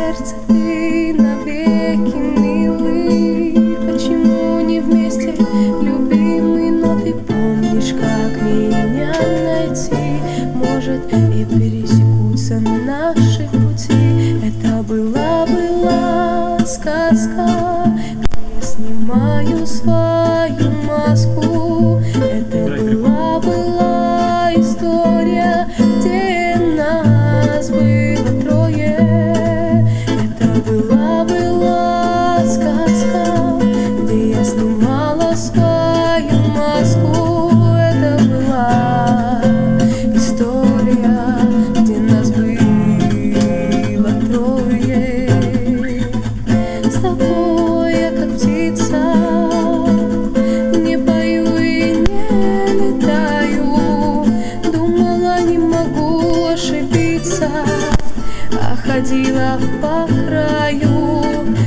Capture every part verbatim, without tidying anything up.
сердце ты навеки милый. Почему не вместе, любимый, но ты помнишь, как меня найти? Может, и пересекутся наши пути. Это была-была сказка, я снимаю свою маску. Это была-была история, где нас было трое. Это была-была сказка, где я снимала свою маску. Это была история, где нас было трое. С тобой я как птица, не пою и не летаю. Думала, не могу ошибиться, а ходила по краю.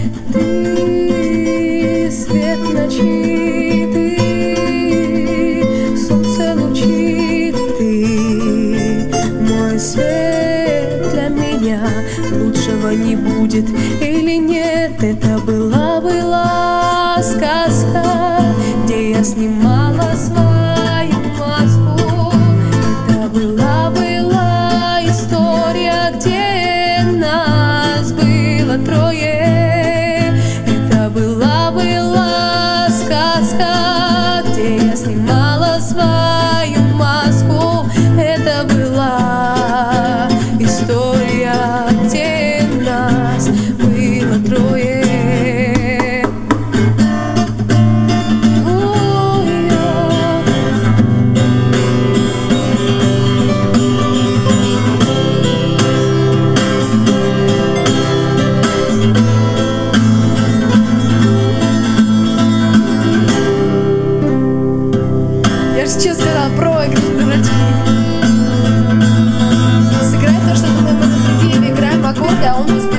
Ты свет ночи, ты солнце лучи, ты мой свет для меня. Лучшего не будет или нет? Это была-была сказка, где я снимала свою маску. Это была-была история, где нас было трое. Это была-была сказка, где я снимала свою маску. Это была история, где нас было трое. Я же сейчас сказала проигрыш, дурачки. Сыграй то, что мы другие играем аккорды, а он не